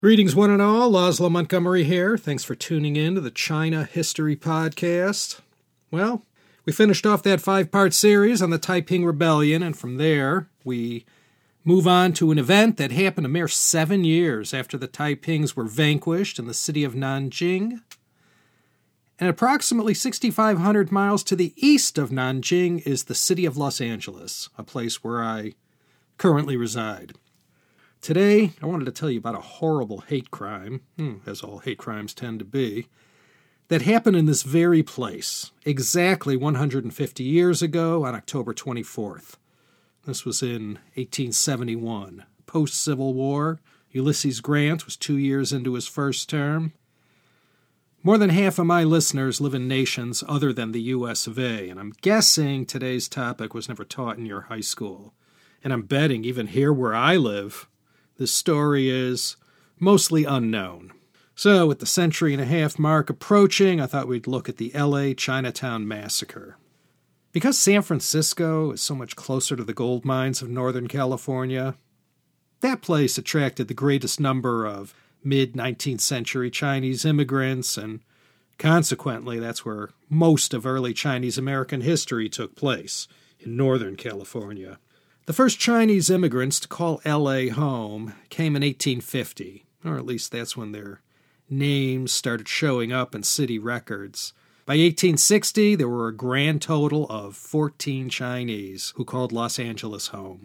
Greetings, one and all. Laszlo Montgomery here. Thanks for tuning in to the China History Podcast. Well, we finished off that 5-part series on the Taiping Rebellion, and from there, we move on to an event that happened a mere 7 years after the Taipings were vanquished in the city of Nanjing. And approximately 6,500 miles to the east of Nanjing is the city of Los Angeles, a place where I currently reside. Today, I wanted to tell you about a horrible hate crime, as all hate crimes tend to be, that happened in this very place, exactly 150 years ago on October 24th. This was in 1871. Post-Civil War, Ulysses Grant was 2 years into his first term. More than half of my listeners live in nations other than the U.S. of A., and I'm guessing today's topic was never taught in your high school. And I'm betting even here where I live, this story is mostly unknown. So, with the century-and-a-half mark approaching, I thought we'd look at the L.A. Chinatown Massacre. Because San Francisco is so much closer to the gold mines of Northern California, that place attracted the greatest number of mid-19th century Chinese immigrants, and consequently, that's where most of early Chinese American history took place, in Northern California. The first Chinese immigrants to call L.A. home came in 1850, or at least that's when their names started showing up in city records. By 1860, there were a grand total of 14 Chinese who called Los Angeles home.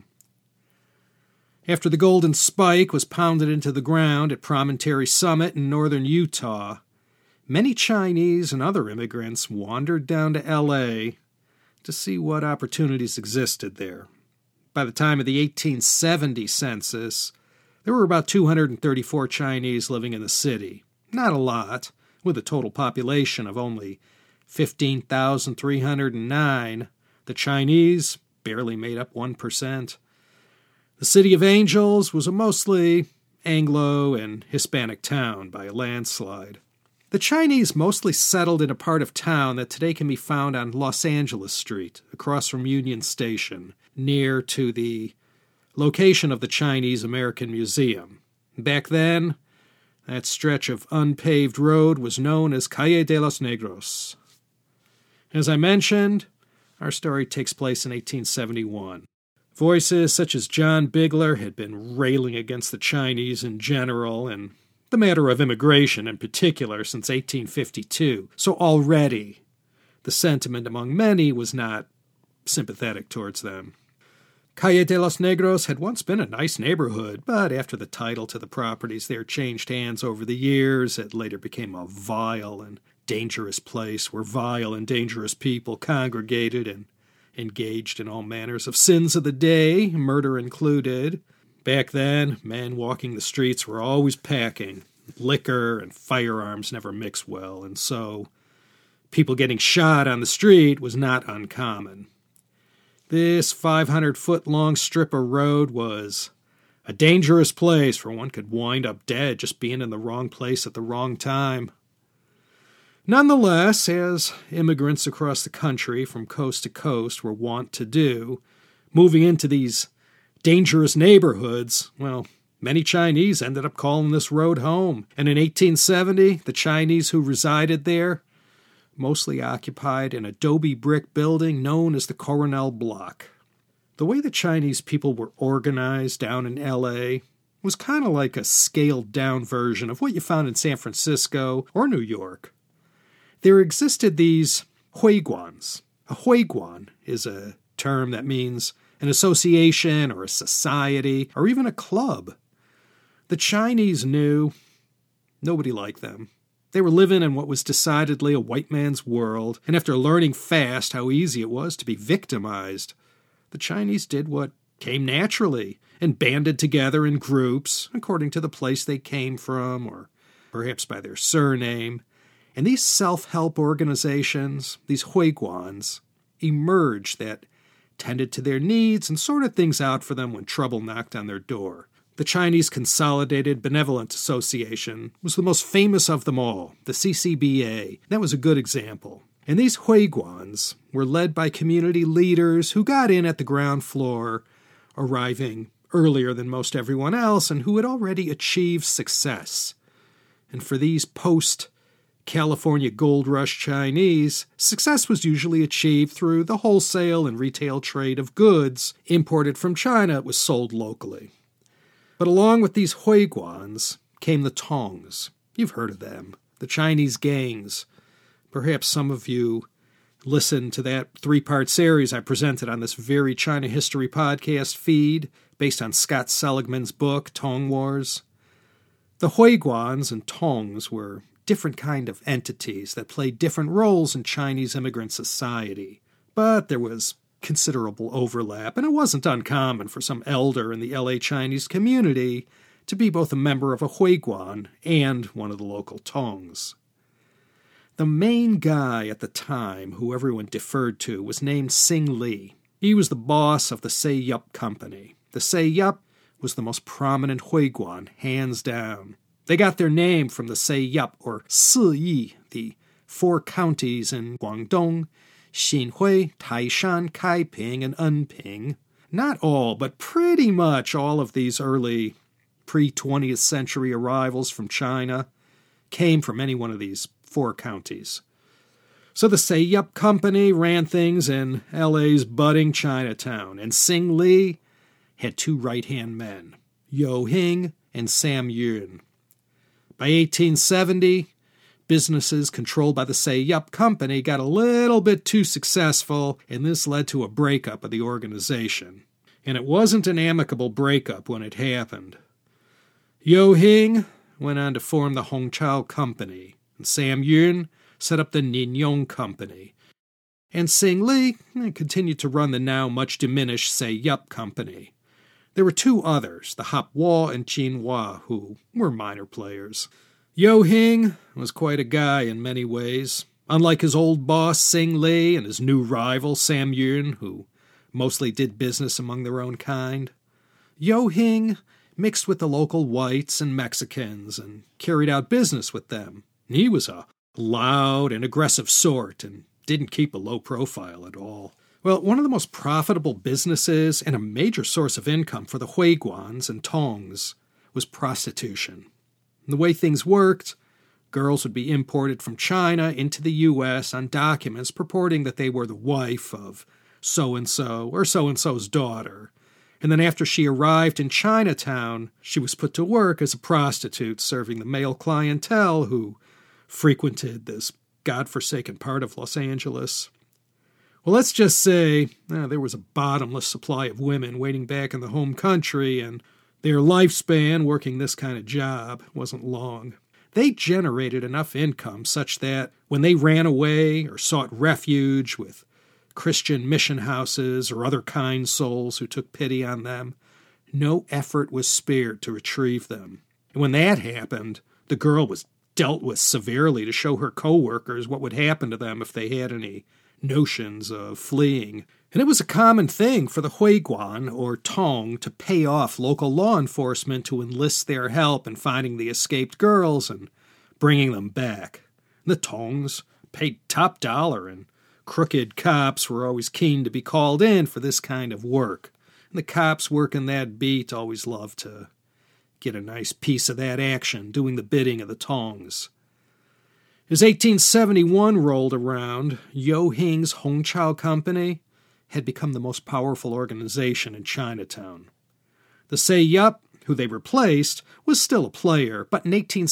After the Golden Spike was pounded into the ground at Promontory Summit in northern Utah, many Chinese and other immigrants wandered down to L.A. to see what opportunities existed there. By the time of the 1870 census, there were about 234 Chinese living in the city. Not a lot, with a total population of only 15,309. The Chinese barely made up 1%. The City of Angels was a mostly Anglo and Hispanic town by a landslide. The Chinese mostly settled in a part of town that today can be found on Los Angeles Street, across from Union Station, near to the location of the Chinese American Museum. Back then, that stretch of unpaved road was known as Calle de los Negros. As I mentioned, our story takes place in 1871. Voices such as John Bigler had been railing against the Chinese in general and the matter of immigration in particular since 1852, so already the sentiment among many was not sympathetic towards them. Calle de los Negros had once been a nice neighborhood, but after the title to the properties there changed hands over the years, it later became a vile and dangerous place where vile and dangerous people congregated and engaged in all manners of sins of the day, murder included. Back then, men walking the streets were always packing. Liquor and firearms never mixed well, and so people getting shot on the street was not uncommon. This 500-foot-long strip of road was a dangerous place where one could wind up dead just being in the wrong place at the wrong time. Nonetheless, as immigrants across the country from coast to coast were wont to do, moving into these dangerous neighborhoods, well, many Chinese ended up calling this road home. And in 1870, the Chinese who resided there mostly occupied an adobe brick building known as the Coronel Block. The way the Chinese people were organized down in L.A. was kind of like a scaled-down version of what you found in San Francisco or New York. There existed these huiguans. A huiguan is a term that means an association or a society or even a club. The Chinese knew nobody liked them. They were living in what was decidedly a white man's world, and after learning fast how easy it was to be victimized, the Chinese did what came naturally and banded together in groups according to the place they came from or perhaps by their surname. And these self-help organizations, these huiguans, emerged that tended to their needs and sorted things out for them when trouble knocked on their door. The Chinese Consolidated Benevolent Association was the most famous of them all, the CCBA. That was a good example. And these huiguans were led by community leaders who got in at the ground floor, arriving earlier than most everyone else and who had already achieved success. And for these post-California gold rush Chinese, success was usually achieved through the wholesale and retail trade of goods imported from China that was sold locally. But along with these Huiguans came the Tongs. You've heard of them, the Chinese gangs. Perhaps some of you listened to that 3-part series I presented on this very China History podcast feed based on Scott Seligman's book, Tong Wars. The Huiguans and Tongs were different kind of entities that played different roles in Chinese immigrant society, but there was considerable overlap, and it wasn't uncommon for some elder in the LA Chinese community to be both a member of a Huiguan and one of the local Tongs. The main guy at the time, who everyone deferred to, was named Sing Li. He was the boss of the Say Yup Company. The Say Yup was the most prominent Huiguan, hands down. They got their name from the Say Yup, or Si Yi, the 4 counties in Guangdong, Xinhui, Taishan, Kaiping, and Enping. Not all, but pretty much all of these early pre-20th century arrivals from China came from any one of these 4 counties. So the Say Yup Company ran things in LA's budding Chinatown, and Sing Li had 2 right-hand men, Yo Hing and Sam Yun. By 1870, businesses controlled by the Say Yup Company got a little bit too successful, and this led to a breakup of the organization. And it wasn't an amicable breakup when it happened. Yo Hing went on to form the Hongqiao Company, and Sam Yun set up the Ninyong Company. And Sing Li continued to run the now much diminished Say Yup Company. There were 2 others, the Hop Wa and Jin Hua, who were minor players. Yo Hing was quite a guy in many ways. Unlike his old boss Sing Li and his new rival Sam Yun, who mostly did business among their own kind, Yo Hing mixed with the local whites and Mexicans and carried out business with them. He was a loud and aggressive sort and didn't keep a low profile at all. Well, one of the most profitable businesses and a major source of income for the Huiguans and Tongs was prostitution. And the way things worked, girls would be imported from China into the U.S. on documents purporting that they were the wife of so-and-so or so-and-so's daughter. And then after she arrived in Chinatown, she was put to work as a prostitute serving the male clientele who frequented this godforsaken part of Los Angeles. Well, let's just say there was a bottomless supply of women waiting back in the home country, and their lifespan working this kind of job wasn't long. They generated enough income such that when they ran away or sought refuge with Christian mission houses or other kind souls who took pity on them, no effort was spared to retrieve them. And when that happened, the girl was dealt with severely to show her co-workers what would happen to them if they had any notions of fleeing. And it was a common thing for the Huiguan, or Tong, to pay off local law enforcement to enlist their help in finding the escaped girls and bringing them back. The Tongs paid top dollar, and crooked cops were always keen to be called in for this kind of work. And the cops working that beat always loved to get a nice piece of that action, doing the bidding of the Tongs. As 1871 rolled around, Yo Hing's Hongqiao Company had become the most powerful organization in Chinatown. The Say Yup, who they replaced, was still a player, but in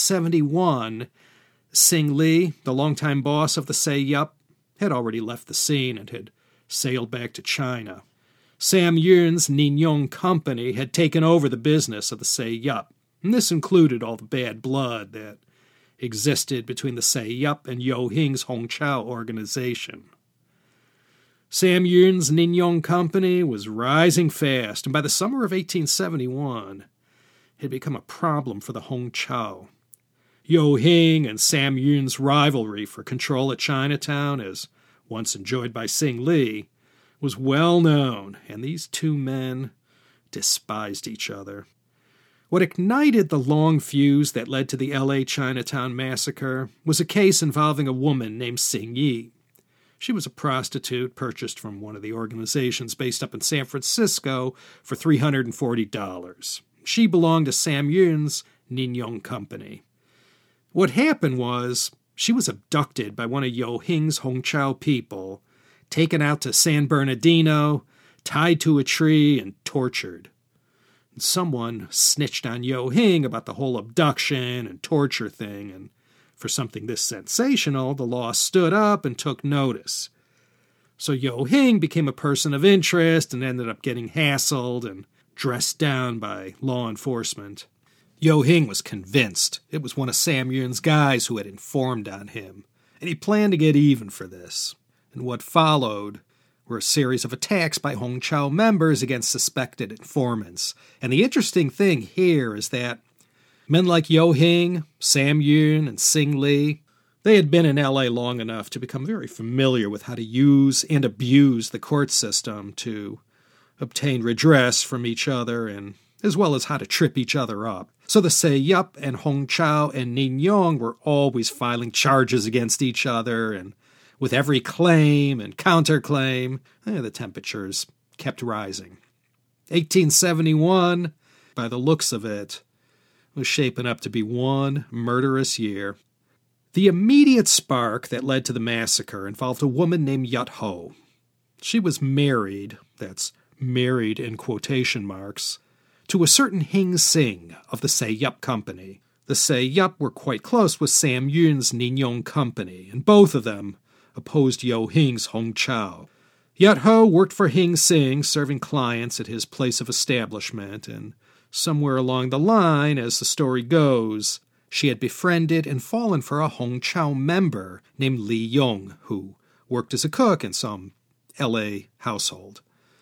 1871, Sing Li, the longtime boss of the Say Yup, had already left the scene and had sailed back to China. Sam Yun's Ninyong Company had taken over the business of the Say Yup, and this included all the bad blood that existed between the Say Yup and Yo Hing's Hongqiao organization. Sam Yun's Ninyong Company was rising fast, and by the summer of 1871, it had become a problem for the Hongqiao. Yo Hing and Sam Yun's rivalry for control at Chinatown, as once enjoyed by Sing Li, was well known, and these 2 men despised each other. What ignited the long fuse that led to the L.A. Chinatown massacre was a case involving a woman named Sing Yi. She was a prostitute purchased from one of the organizations based up in San Francisco for $340. She belonged to Sam Yun's Nin Yong Company. What happened was she was abducted by one of Yo Hing's Hongqiao people, taken out to San Bernardino, tied to a tree, and tortured. And someone snitched on Yo Hing about the whole abduction and torture thing, and for something this sensational, the law stood up and took notice. So Yo Hing became a person of interest and ended up getting hassled and dressed down by law enforcement. Yo Hing was convinced it was one of Sam Yun's guys who had informed on him, and he planned to get even for this. And what followed were a series of attacks by Hongqiao members against suspected informants. And the interesting thing here is that men like Yo Hing, Sam Yun, and Sing Lee, they had been in L.A. long enough to become very familiar with how to use and abuse the court system to obtain redress from each other, and as well as how to trip each other up. So the Say Yup and Hongqiao and Nin Yong were always filing charges against each other, and with every claim and counterclaim, the temperatures kept rising. 1871, by the looks of it, was shaping up to be one murderous year. The immediate spark that led to the massacre involved a woman named Yat Ho. She was married, that's married in quotation marks, to a certain Hing Sing of the Say Yup Company. The Say Yup were quite close with Sam Yun's Nin Yong Company, and both of them opposed Yo Hing's Hongqiao. Yat Ho worked for Hing Sing, serving clients at his place of establishment, and somewhere along the line, as the story goes, she had befriended and fallen for a Hongqiao member named Li Yong, who worked as a cook in some L.A. household.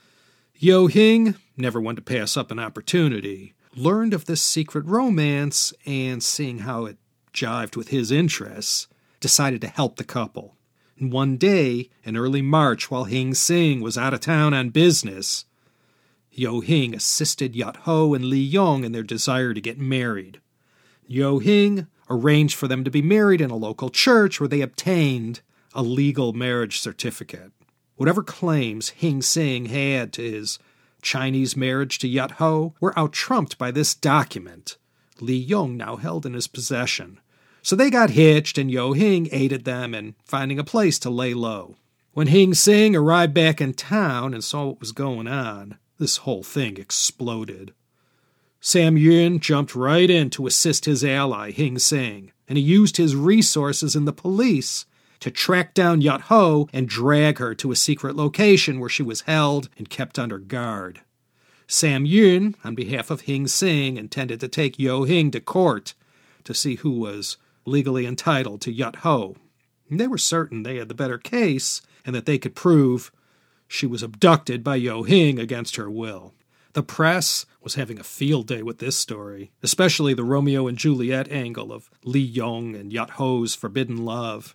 Yo Hing, never one to pass up an opportunity, learned of this secret romance and, seeing how it jived with his interests, decided to help the couple. And one day, in early March, while Hing Sing was out of town on business, Yo Hing assisted Yat Ho and Li Yong in their desire to get married. Yo Hing arranged for them to be married in a local church where they obtained a legal marriage certificate. Whatever claims Hing Sing had to his Chinese marriage to Yat Ho were out-trumped by this document Li Yong now held in his possession. So they got hitched, and Yo Hing aided them in finding a place to lay low. When Hing Sing arrived back in town and saw what was going on, this whole thing exploded. Sam Yun jumped right in to assist his ally, Hing Sing, and he used his resources in the police to track down Yat Ho and drag her to a secret location where she was held and kept under guard. Sam Yun, on behalf of Hing Sing, intended to take Yo Hing to court to see who was legally entitled to Yat Ho. And they were certain they had the better case and that they could prove she was abducted by Yo Hing against her will. The press was having a field day with this story, especially the Romeo and Juliet angle of Li Yong and Yat Ho's forbidden love.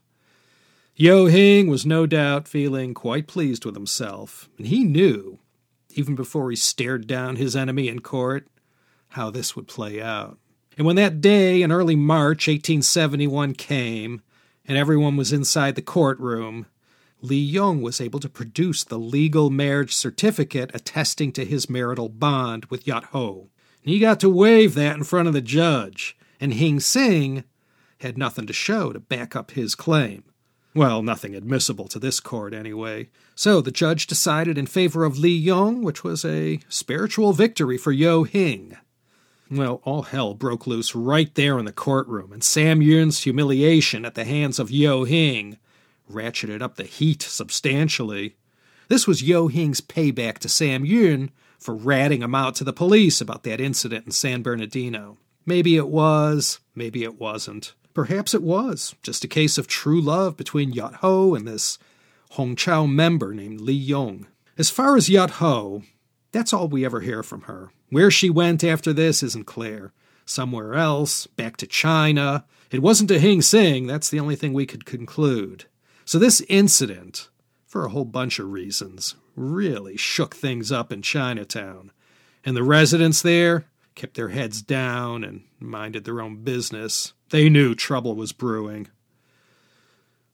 Yo Hing was no doubt feeling quite pleased with himself, and he knew, even before he stared down his enemy in court, how this would play out. And when that day in early March 1871 came, and everyone was inside the courtroom, Li Yong was able to produce the legal marriage certificate attesting to his marital bond with Yat Ho. And he got to wave that in front of the judge, and Hing Sing had nothing to show to back up his claim. Well, nothing admissible to this court, anyway. So the judge decided in favor of Li Yong, which was a spiritual victory for Yo Hing. Well, all hell broke loose right there in the courtroom, and Sam Yun's humiliation at the hands of Yo Hing ratcheted up the heat substantially. This was Yo Hing's payback to Sam Yun for ratting him out to the police about that incident in San Bernardino. Maybe it was, maybe it wasn't. Perhaps it was just a case of true love between Yat Ho and this Hongqiao member named Li Yong. As far as Yat Ho, that's all we ever hear from her. Where she went after this isn't clear. Somewhere else, back to China. It wasn't to Hing Sing, that's the only thing we could conclude. So this incident, for a whole bunch of reasons, really shook things up in Chinatown. And the residents there kept their heads down and minded their own business. They knew trouble was brewing.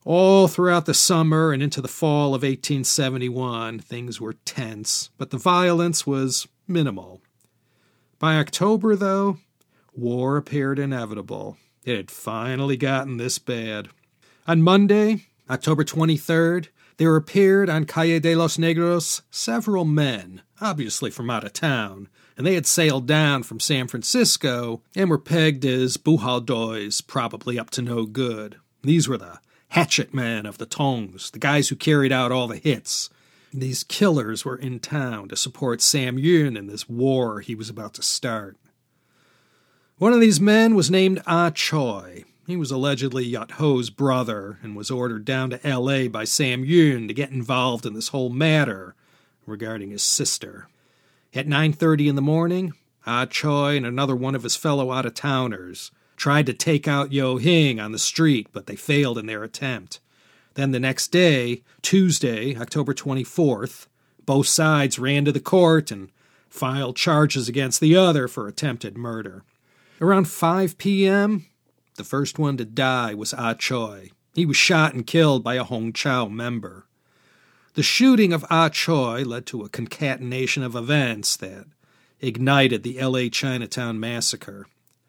All throughout the summer and into the fall of 1871, things were tense, but the violence was minimal. By October, though, war appeared inevitable. It had finally gotten this bad. On Monday, October 23rd, there appeared on Calle de los Negros several men, obviously from out of town, and they had sailed down from San Francisco and were pegged as bujaldois, probably up to no good. These were the hatchet men of the tongs, the guys who carried out all the hits. These killers were in town to support Sam Yuen in this war he was about to start. One of these men was named Ah Choi. He was allegedly Yat Ho's brother and was ordered down to L.A. by Sam Yuen to get involved in this whole matter regarding his sister. At 9:30 in the morning, Ah Choi and another one of his fellow out-of-towners tried to take out Yo Hing on the street, but they failed in their attempt. Then the next day, Tuesday, October 24th, both sides ran to the court and filed charges against the other for attempted murder. Around 5 p.m., the first one to die was Ah Choi. He was shot and killed by a Hong Chau member. The shooting of Ah Choi led to a concatenation of events that ignited the L.A. Chinatown massacre.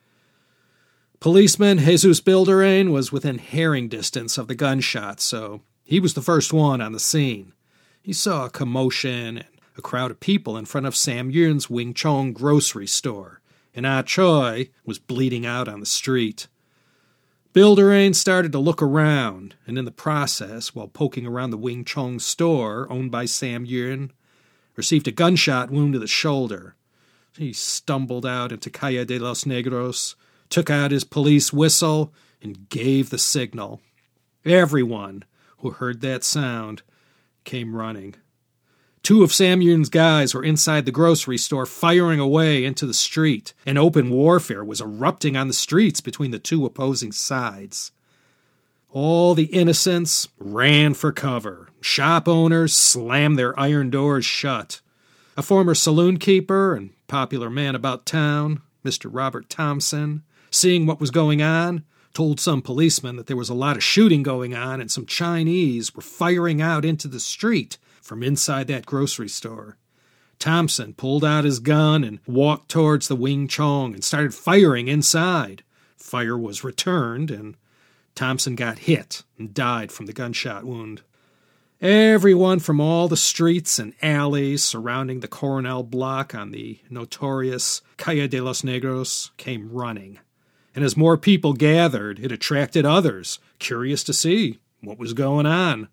Policeman Jesus Bilderain was within hearing distance of the gunshots, so he was the first one on the scene. He saw a commotion and a crowd of people in front of Sam Yuen's Wing Chong grocery store, and Ah Choi was bleeding out on the street. Bilderain started to look around, and in the process, while poking around the Wing Chong store owned by Sam Yuen, received a gunshot wound to the shoulder. He stumbled out into Calle de los Negros, took out his police whistle, and gave the signal. Everyone who heard that sound came running. Two of Sam Yuen's guys were inside the grocery store firing away into the street, and open warfare was erupting on the streets between the two opposing sides. All the innocents ran for cover. Shop owners slammed their iron doors shut. A former saloon keeper and popular man about town, Mr. Robert Thompson, seeing what was going on, told some policemen that there was a lot of shooting going on and some Chinese were firing out into the street from inside that grocery store. Thompson pulled out his gun and walked towards the Wing Chong and started firing inside. Fire was returned, and Thompson got hit and died from the gunshot wound. Everyone from all the streets and alleys surrounding the Coronel block on the notorious Calle de los Negros came running. And as more people gathered, it attracted others, curious to see what was going on.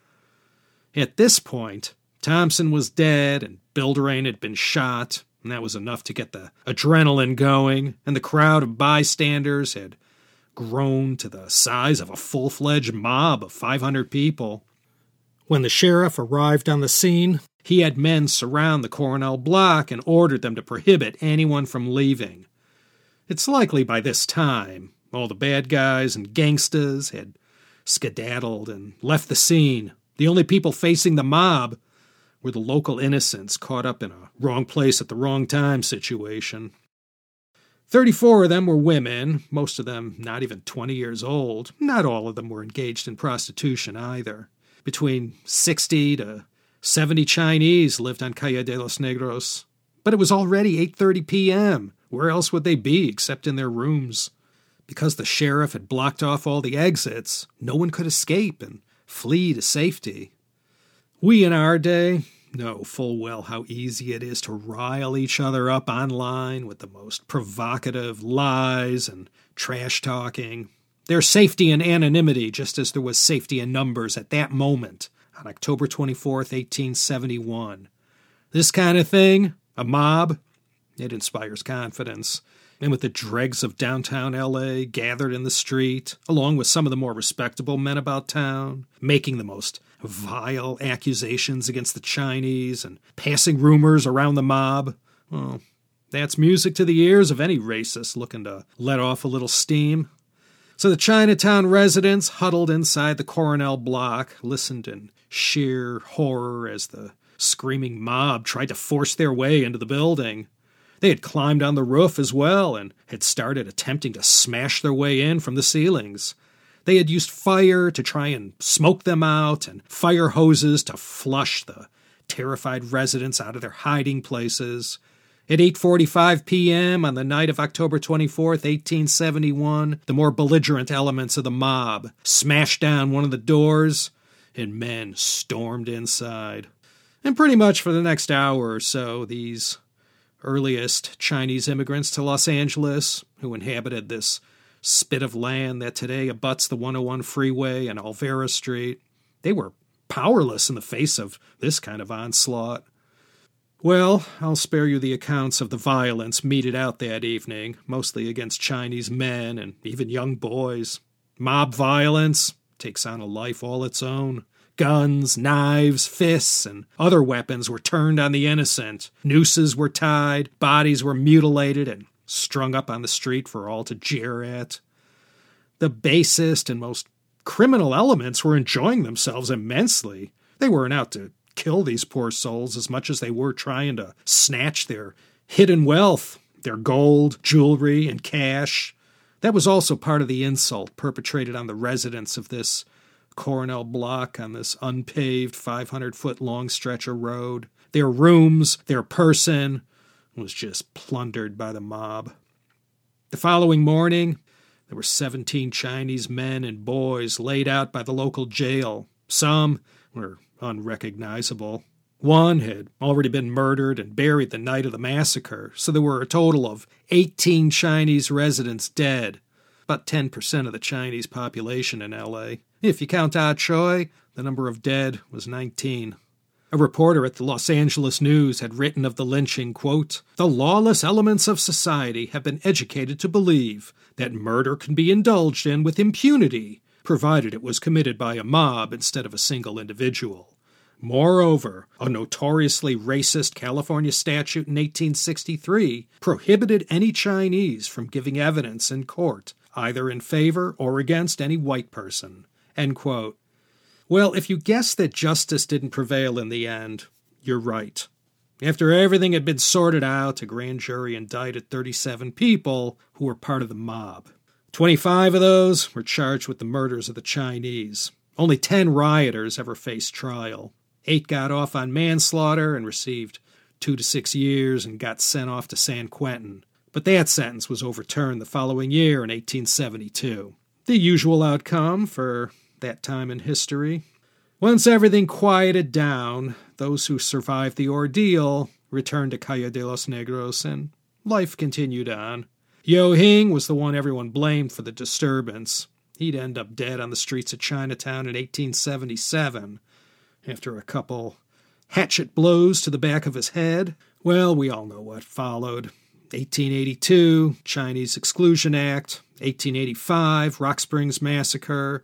At this point, Thompson was dead and Bilderain had been shot, and that was enough to get the adrenaline going, and the crowd of bystanders had grown to the size of a full-fledged mob of 500 people. When the sheriff arrived on the scene, he had men surround the Coronel block and ordered them to prohibit anyone from leaving. It's likely by this time, all the bad guys and gangsters had skedaddled and left the scene. The only people facing the mob were the local innocents caught up in a wrong place at the wrong time situation. 34 of them were women, most of them not even 20 years old. Not all of them were engaged in prostitution either. Between 60 to 70 Chinese lived on Calle de los Negros. But it was already 8:30 p.m. Where else would they be except in their rooms? Because the sheriff had blocked off all the exits, no one could escape and flee to safety. We in our day know full well how easy it is to rile each other up online with the most provocative lies and trash talking. There's safety in anonymity, just as there was safety in numbers at that moment on October 24th, 1871. This kind of thing, a mob, it inspires confidence. And with the dregs of downtown L.A. gathered in the street, along with some of the more respectable men about town, making the most vile accusations against the Chinese and passing rumors around the mob, well, that's music to the ears of any racist looking to let off a little steam. So the Chinatown residents huddled inside the Coronel block, listened in sheer horror as the screaming mob tried to force their way into the building. They had climbed on the roof as well and had started attempting to smash their way in from the ceilings. They had used fire to try and smoke them out and fire hoses to flush the terrified residents out of their hiding places. At 8:45 p.m. on the night of October 24th, 1871, the more belligerent elements of the mob smashed down one of the doors, and men stormed inside. And pretty much for the next hour or so, these earliest Chinese immigrants to Los Angeles, who inhabited this spit of land that today abuts the 101 freeway and Olvera Street, they were powerless in the face of this kind of onslaught. Well, I'll spare you the accounts of the violence meted out that evening, mostly against Chinese men and even young boys. Mob violence takes on a life all its own. Guns, knives, fists, and other weapons were turned on the innocent. Nooses were tied, bodies were mutilated and strung up on the street for all to jeer at. The basest and most criminal elements were enjoying themselves immensely. They weren't out to kill these poor souls as much as they were trying to snatch their hidden wealth, their gold, jewelry, and cash. That was also part of the insult perpetrated on the residents of this Coronel block on this unpaved 500-foot-long stretch of road. Their rooms, their person, was just plundered by the mob. The following morning, there were 17 Chinese men and boys laid out by the local jail. Some were unrecognizable. One had already been murdered and buried the night of the massacre, so there were a total of 18 Chinese residents dead, about 10% of the Chinese population in L.A. If you count Ah Choi, the number of dead was 19. A reporter at the Los Angeles News had written of the lynching, quote, "The lawless elements of society have been educated to believe that murder can be indulged in with impunity, provided it was committed by a mob instead of a single individual. Moreover, a notoriously racist California statute in 1863 prohibited any Chinese from giving evidence in court, either in favor or against any white person." End quote. Well, if you guess that justice didn't prevail in the end, you're right. After everything had been sorted out, a grand jury indicted 37 people who were part of the mob. 25 of those were charged with the murders of the Chinese. Only 10 rioters ever faced trial. 8 got off on manslaughter and received 2 to 6 years and got sent off to San Quentin. But that sentence was overturned the following year in 1872. The usual outcome for that time in history. Once everything quieted down, those who survived the ordeal returned to Calle de los Negros and life continued on. Yo Hing was the one everyone blamed for the disturbance. He'd end up dead on the streets of Chinatown in 1877 after a couple hatchet blows to the back of his head. Well, we all know what followed. 1882, Chinese Exclusion Act. 1885, Rock Springs Massacre.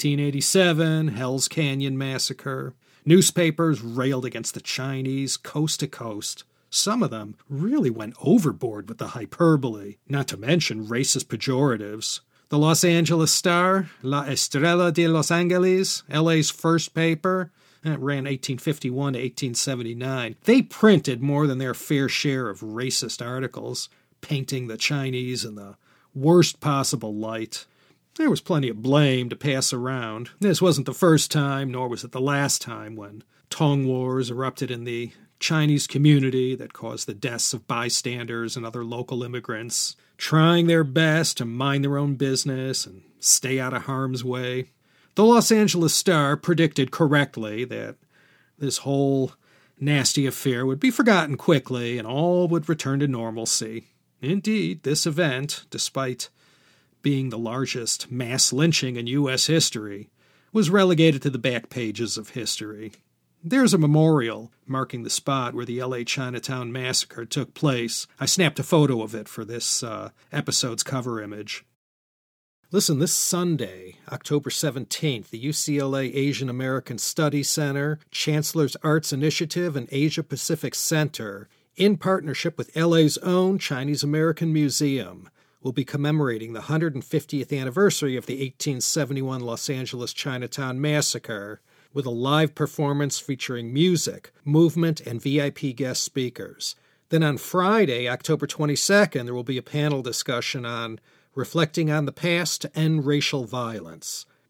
1887, Hell's Canyon Massacre. Newspapers railed against the Chinese coast to coast. Some of them really went overboard with the hyperbole, not to mention racist pejoratives. The Los Angeles Star, La Estrella de Los Angeles, LA's first paper, that ran 1851 to 1879. They printed more than their fair share of racist articles, painting the Chinese in the worst possible light. There was plenty of blame to pass around. This wasn't the first time, nor was it the last time, when Tong wars erupted in the Chinese community that caused the deaths of bystanders and other local immigrants, trying their best to mind their own business and stay out of harm's way. The Los Angeles Star predicted correctly that this whole nasty affair would be forgotten quickly and all would return to normalcy. Indeed, this event, despite being the largest mass lynching in U.S. history, was relegated to the back pages of history. There's a memorial marking the spot where the L.A. Chinatown Massacre took place. I snapped a photo of it for this episode's cover image. Listen, this Sunday, October 17th, the UCLA Asian American Studies Center, Chancellor's Arts Initiative, and Asia Pacific Center, in partnership with LA's own Chinese American Museum, will be commemorating the 150th anniversary of the 1871 Los Angeles Chinatown Massacre, with a live performance featuring music, movement, and VIP guest speakers. Then on Friday, October 22nd, there will be a panel discussion on reflecting on the past to end racial violence.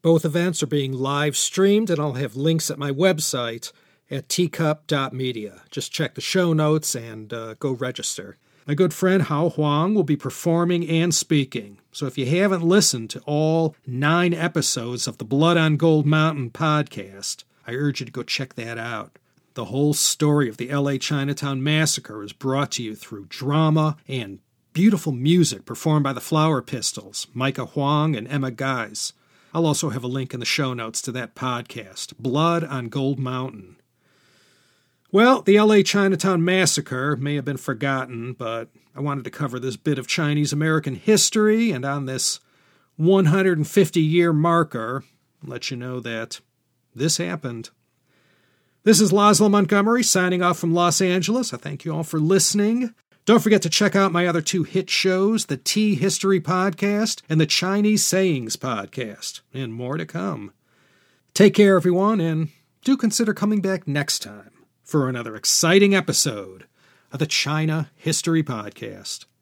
Both events are being live streamed, and I'll have links at my website at teacup.media. Just check the show notes and go register. My good friend Hao Huang will be performing and speaking. So if you haven't listened to all 9 episodes of the Blood on Gold Mountain podcast, I urge you to go check that out. The whole story of the LA Chinatown Massacre is brought to you through drama and beautiful music performed by the Flower Pistols, Micah Huang and Emma Guys. I'll also have a link in the show notes to that podcast, Blood on Gold Mountain. Well, the LA Chinatown Massacre may have been forgotten, but I wanted to cover this bit of Chinese-American history, and on this 150-year marker, let you know that this happened. This is Laszlo Montgomery signing off from Los Angeles. I thank you all for listening. Don't forget to check out my other 2 hit shows, the Tea History Podcast and the Chinese Sayings Podcast, and more to come. Take care, everyone, and do consider coming back next time for another exciting episode of the China History Podcast.